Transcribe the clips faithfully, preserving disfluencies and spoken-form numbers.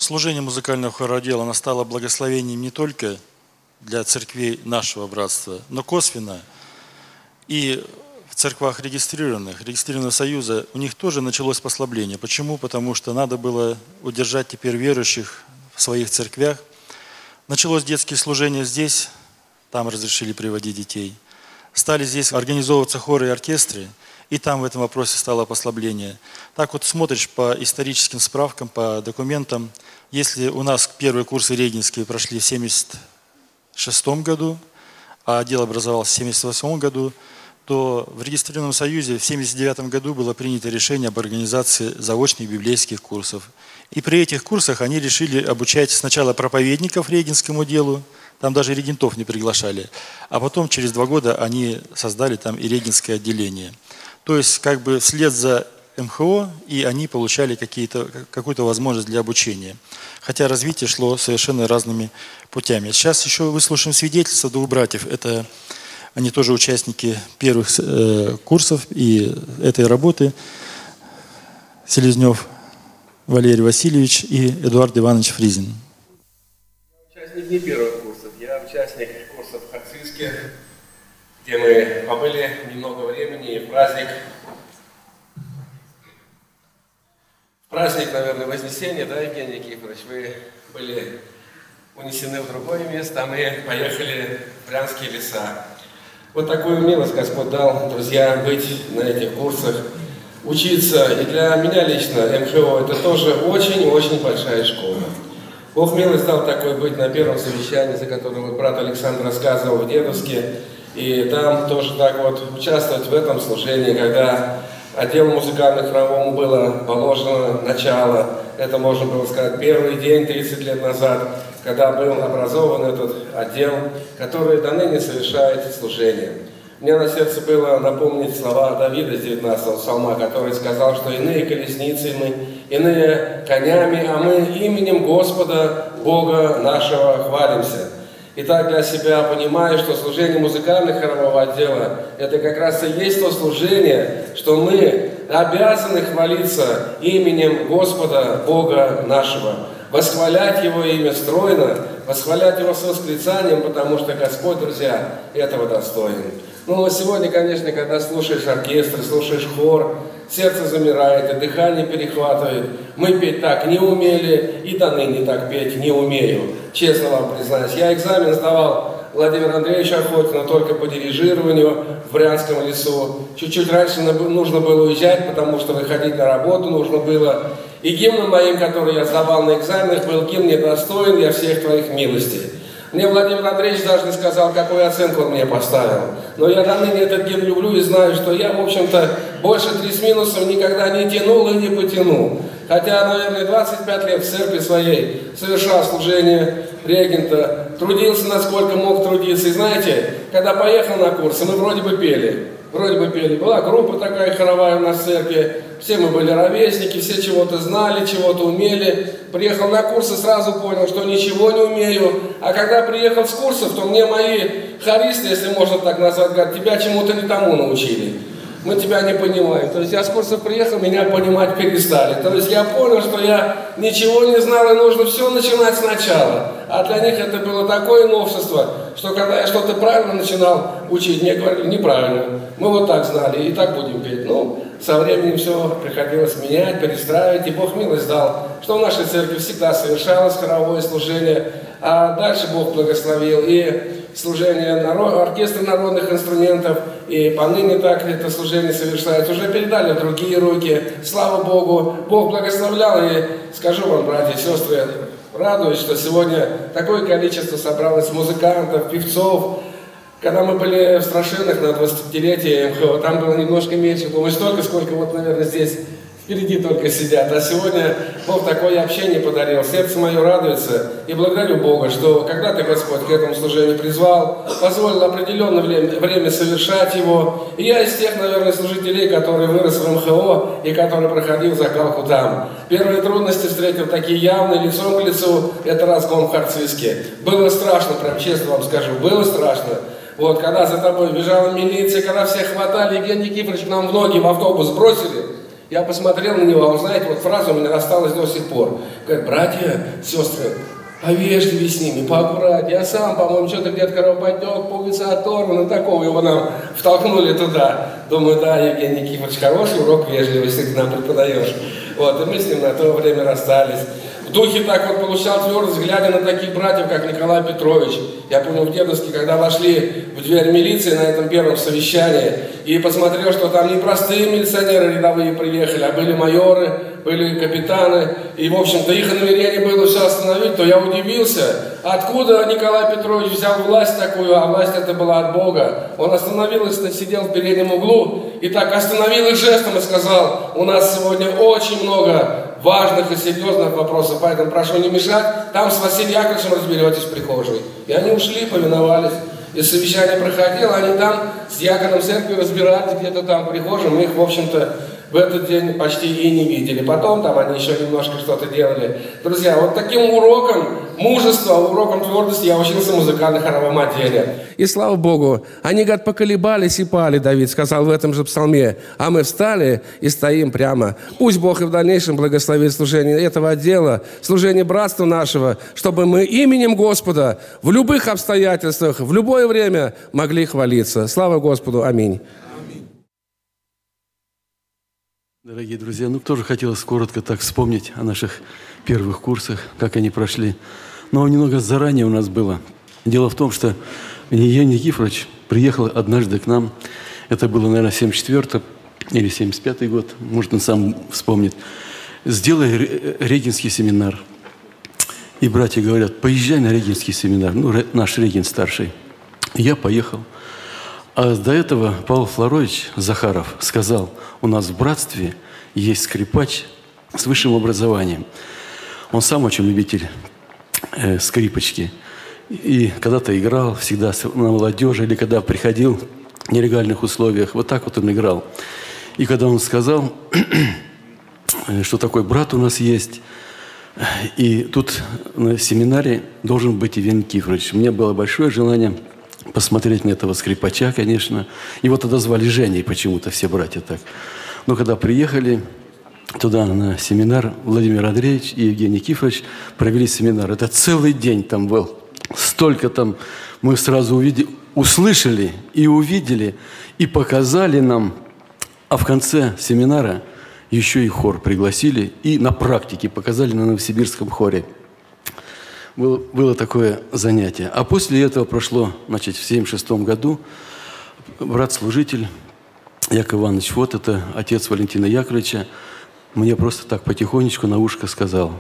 Служение музыкального хородела, оно стало благословением не только для церквей нашего братства, но косвенно и в церквах регистрированных, регистрированного союза, у них тоже началось послабление. Почему? Потому что надо было удержать теперь верующих в своих церквях. Началось детские служения здесь, там разрешили приводить детей. Стали здесь организовываться хоры и оркестры, и там в этом вопросе стало послабление. Так вот смотришь по историческим справкам, по документам, если у нас первые курсы регенские прошли в семьдесят шестом году, а отдел образовался в семьдесят восьмом году, то в регистрированном союзе в семьдесят девятом году было принято решение об организации заочных библейских курсов. И при этих курсах они решили обучать сначала проповедников регенскому делу, там даже регентов не приглашали, а потом через два года они создали там и регенское отделение. То есть как бы вслед за эм ха о и они получали какие-то, какую-то возможность для обучения. Хотя развитие шло совершенно разными путями. Сейчас еще выслушаем свидетельства двух братьев. Это они тоже участники первых э, курсов и этой работы. Селезнев Валерий Васильевич и Эдуард Иванович Фризин. Я участник не первых курсов, я участник курсов хацийских, где мы побыли немного времени, и в праздник, в праздник, наверное, Вознесения, да, Евгений Никифорович, вы были унесены в другое место, а мы поехали в Брянские леса. Вот такую милость Господь дал, друзья, быть на этих курсах, учиться. И для меня лично эм ха о это тоже очень-очень большая школа. Бог милость дал такой быть на первом совещании, за которым вот брат Александр рассказывал в Дедовске. И там тоже так вот участвовать в этом служении, когда отделу музыкальных храмовому было положено начало. Это, можно было сказать, первый день, тридцать лет назад, когда был образован этот отдел, который до ныне совершает служение. Мне на сердце было напомнить слова Давида с девятнадцатого псалма, который сказал, что иные колесницы мы, иные конями, а мы именем Господа, Бога нашего, хвалимся. Итак, для себя понимаю, что служение музыкального хорового отдела – это как раз и есть то служение, что мы обязаны хвалиться именем Господа, Бога нашего, восхвалять Его имя стройно, восхвалять Его с восклицанием, потому что Господь, друзья, этого достоин. Ну, а сегодня, конечно, когда слушаешь оркестр, слушаешь хор, сердце замирает, и дыхание перехватывает. Мы петь так не умели, и до ныне так петь не умею. Честно вам признаюсь, я экзамен сдавал Владимиру Андреевичу Охотину только по дирижированию в Брянском лесу. Чуть-чуть раньше нужно было уезжать, потому что выходить на работу нужно было. И гимном моим, который я сдавал на экзаменах, был гимн «Недостоин я всех твоих милостей». Мне Владимир Андреевич даже не сказал, какую оценку он мне поставил. Но я до ныне этот гимн люблю и знаю, что я, в общем-то, больше три с минусом никогда не тянул и не потяну. Хотя, наверное, двадцать пять лет в церкви своей совершал служение регента, трудился, насколько мог трудиться. И знаете, когда поехал на курсы, мы вроде бы пели. Вроде бы пели. Была группа такая хоровая у нас в церкви. Все мы были ровесники, все чего-то знали, чего-то умели. Приехал на курсы, сразу понял, что ничего не умею. А когда приехал с курсов, то мне мои хористы, если можно так назвать, говорят, тебя чему-то не тому научили. Мы тебя не понимаем. То есть я с курсов приехал, меня понимать перестали. То есть я понял, что я ничего не знал, и нужно все начинать сначала. А для них это было такое новшество, что когда я что-то правильно начинал учить, мне говорили, неправильно. Мы вот так знали, и так будем петь. Ну, со временем все приходилось менять, перестраивать, и Бог милость дал, что в нашей церкви всегда совершалось хоровое служение, а дальше Бог благословил и служение народ, оркестра народных инструментов, и поныне так это служение совершается. Уже передали в другие руки, слава Богу, Бог благословлял, и скажу вам, братья и сестры, радуюсь, что сегодня такое количество собралось музыкантов, певцов. Когда мы были в Страшинах на двадцатипятилетие эм ха о, там было немножко меньше, думаю, столько, сколько вот, наверное, здесь впереди только сидят. А сегодня Бог такое общение подарил, сердце мое радуется. И благодарю Бога, что когда-то Господь к этому служению призвал, позволил определенное время, время совершать его. И я из тех, наверное, служителей, который вырос в эм ха о и который проходил закалку там. Первые трудности встретил такие явные, лицом к лицу, это разгон в Харцизске. Было страшно, прям честно вам скажу, было страшно. Вот, когда за тобой бежала милиция, когда всех хватали, Евгений Никифорович к нам в ноги в автобус бросили, Я посмотрел на него, а вы знаете, вот фраза у меня осталась до сих пор. Говорит, братья, сестры, повежливее с ними, поаккуратнее. Я сам, по-моему, что-то где-то кровоподтек, пуговица оторвана, такого его нам втолкнули туда. Думаю, да, Евгений Никифорович, хороший урок вежливости ты нам преподаешь. Вот, и мы с ним на то время расстались. В духе так вот получал твердость, глядя на таких братьев, как Николай Петрович. Я помню в Дедовске, когда вошли в дверь милиции на этом первом совещании, и посмотрел, что там не простые милиционеры рядовые приехали, а были майоры, были капитаны, и, в общем-то, их намерение было все остановить, то я удивился, откуда Николай Петрович взял власть такую, а власть это была от Бога. Он остановил их, сидел в переднем углу, и так остановил их жестом и сказал, у нас сегодня очень много важных и серьезных вопросов, поэтому прошу не мешать, там с Василием Яковлевичем разберетесь в прихожей. И они ушли, повиновались. И совещание проходило, они там с диаконом церкви разбирались где-то там в прихожей. Мы их, в общем-то, в этот день почти и не видели. Потом там они еще немножко что-то делали. Друзья, вот таким уроком мужества, уроком твердости я учился в музыкально-хоровом отделе. И слава Богу, они, говорят, поколебались и пали, Давид сказал в этом же псалме. А мы встали и стоим прямо. Пусть Бог и в дальнейшем благословит служение этого отдела, служение братства нашего, чтобы мы именем Господа в любых обстоятельствах, в любое время могли хвалиться. Слава Господу. Аминь. Дорогие друзья, ну тоже хотелось коротко так вспомнить о наших первых курсах, как они прошли. Но немного заранее у нас было. Дело в том, что Евгений Никифорович приехал однажды к нам, это было, наверное, семьдесят четвёртый или семьдесят пятый год, может, он сам вспомнит, сделай регенский семинар. И братья говорят, поезжай на регенский семинар, ну, наш реген старший. И я поехал. А до этого Павел Флорович Захаров сказал, у нас в братстве есть скрипач с высшим образованием. Он сам очень любитель э, скрипочки. И когда-то играл всегда на молодежи, или когда приходил в нелегальных условиях, вот так вот он играл. И когда он сказал, что такой брат у нас есть, и тут на семинаре должен быть Евгений Никифорович. У меня было большое желание посмотреть на этого скрипача, конечно. Его тогда звали Женей почему-то, все братья так. Но когда приехали туда на семинар, Владимир Андреевич и Евгений Никифорович провели семинар. Это целый день там был. Столько там мы сразу увидели, услышали и увидели, и показали нам. А в конце семинара еще и хор пригласили, и на практике показали на Новосибирском хоре. Было, было такое занятие. А после этого прошло, значит, в семьдесят шестом году брат-служитель Яков Иванович, вот это отец Валентина Яковлевича, мне просто так потихонечку на ушко сказал,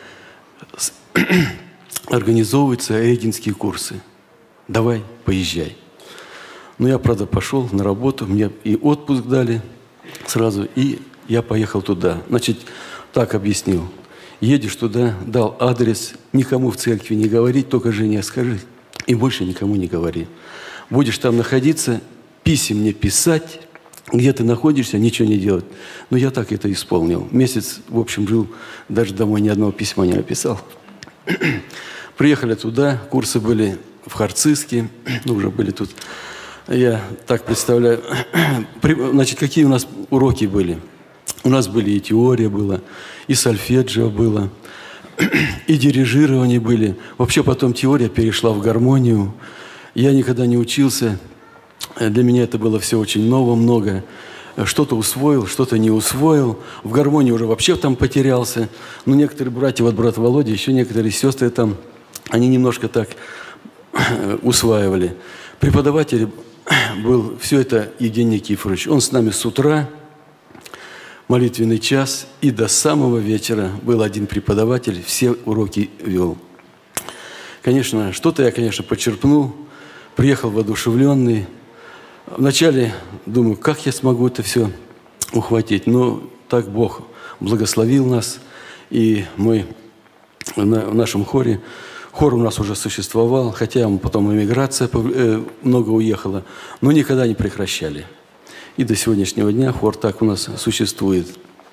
организовываются регенские курсы, давай, поезжай. Ну, я, правда, пошел на работу, мне и отпуск дали сразу, и я поехал туда. Значит, так объяснил. Едешь туда, дал адрес, никому в церкви не говорить, только жене скажи, и больше никому не говори. Будешь там находиться, писем мне писать, где ты находишься, ничего не делать. Но я так это исполнил. Месяц, в общем, жил, даже домой ни одного письма не написал. Приехали туда, курсы были в Харциске, ну, уже были тут. Я так представляю. Значит, какие у нас уроки были? У нас были и теория была, и сольфеджио было, и дирижирование были. Вообще потом теория перешла в гармонию. Я никогда не учился. Для меня это было все очень ново, много. Что-то усвоил, что-то не усвоил. В гармонии уже вообще там потерялся. Но некоторые братья, вот брат Володя, еще некоторые сестры там, они немножко так усваивали. Преподаватель был все это Евгений Никифорович. Он с нами с утра, молитвенный час, и до самого вечера был один преподаватель, все уроки вел. Конечно, что-то я, конечно, почерпнул, приехал воодушевленный. Вначале думаю, как я смогу это все ухватить, но так Бог благословил нас, и мы в нашем хоре, хор у нас уже существовал, хотя потом эмиграция много уехала, но никогда не прекращали. И до сегодняшнего дня хор так у нас существует.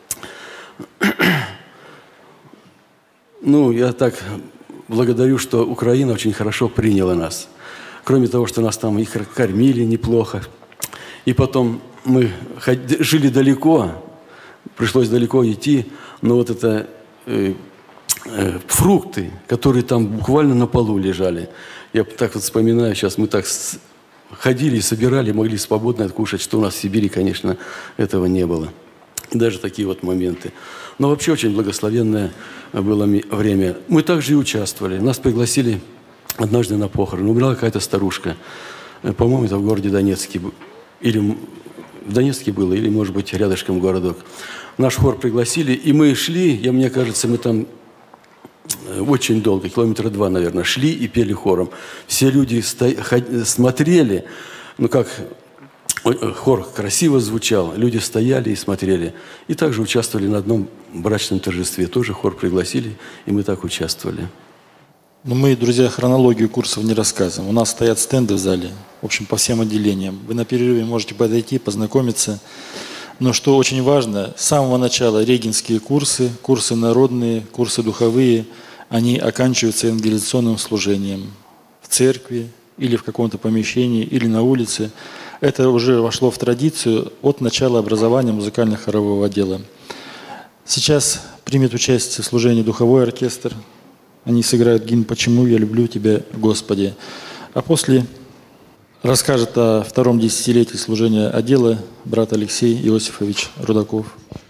Ну, я так благодарю, что Украина очень хорошо приняла нас. Кроме того, что нас там их кормили неплохо. И потом мы жили далеко, пришлось далеко идти, но вот это э, э, фрукты, которые там буквально на полу лежали. Я так вот вспоминаю, сейчас мы так с- ходили, собирали, могли свободно откушать, что у нас в Сибири, конечно, этого не было. И даже такие вот моменты. Но вообще очень благословенное было ми- время. Мы также и участвовали. Нас пригласили однажды на похороны. Умерла какая-то старушка. Э, По-моему, это в городе Донецке. б- Или м- в Донецке было, или, может быть, рядышком городок. Наш хор пригласили, и мы шли, я, мне кажется, мы там э, очень долго, километра два, наверное, шли и пели хором. Все люди сто- ход- смотрели, ну как, ой, э, хор красиво звучал, люди стояли и смотрели. И также участвовали на одном брачном торжестве. Тоже хор пригласили, и мы так участвовали. Но мы, друзья, хронологию курсов не рассказываем. У нас стоят стенды в зале, в общем, по всем отделениям. Вы на перерыве можете подойти, познакомиться. Но что очень важно, с самого начала регенские курсы, курсы народные, курсы духовые, они оканчиваются евангелизационным служением в церкви или в каком-то помещении, или на улице. Это уже вошло в традицию от начала образования музыкально-хорового отдела. Сейчас примет участие в служении духовой оркестр. Они сыграют гимн «Почему я люблю Тебя, Господи». А после расскажет о втором десятилетии служения отдела брат Алексей Иосифович Рудаков.